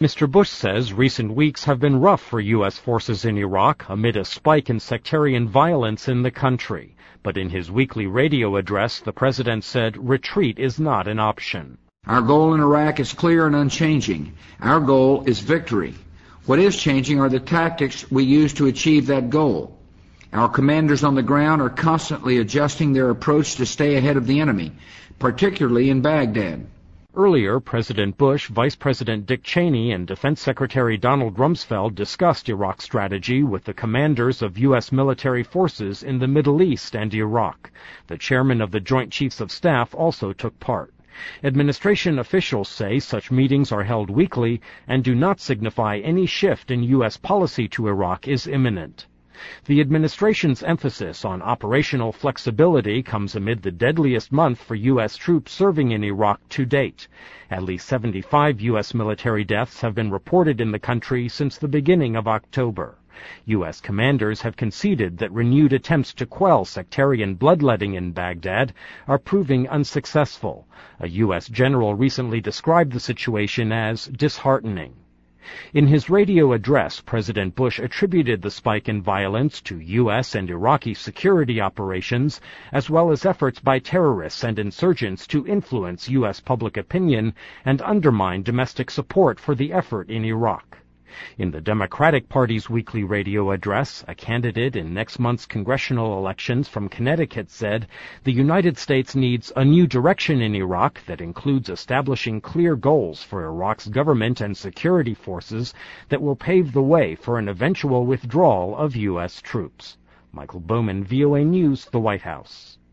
Mr. Bush says recent weeks have been rough for U.S. forces in Iraq amid a spike in sectarian violence in the country. But in his weekly radio address, the president said retreat is not an option. Our goal in Iraq is clear and unchanging. Our goal is victory. What is changing are the tactics we use to achieve that goal. Our commanders on the ground are constantly adjusting their approach to stay ahead of the enemy, particularly in Baghdad. Earlier, President Bush, Vice President Dick Cheney, and Defense Secretary Donald Rumsfeld discussed Iraq's strategy with the commanders of U.S. military forces in the Middle East and Iraq. The chairman of the Joint Chiefs of Staff also took part. Administration officials say such meetings are held weekly and do not signify any shift in U.S. policy to Iraq is imminent. The administration's emphasis on operational flexibility comes amid the deadliest month for U.S. troops serving in Iraq to date. At least 75 U.S. military deaths have been reported in the country since the beginning of October. U.S. commanders have conceded that renewed attempts to quell sectarian bloodletting in Baghdad are proving unsuccessful. A U.S. general recently described the situation as disheartening. In his radio address, President Bush attributed the spike in violence to U.S. and Iraqi security operations, as well as efforts by terrorists and insurgents to influence U.S. public opinion and undermine domestic support for the effort in Iraq. In the Democratic Party's weekly radio address, a candidate in next month's congressional elections from Connecticut said the United States needs a new direction in Iraq that includes establishing clear goals for Iraq's government and security forces that will pave the way for an eventual withdrawal of U.S. troops. Michael Bowman, VOA News, the White House.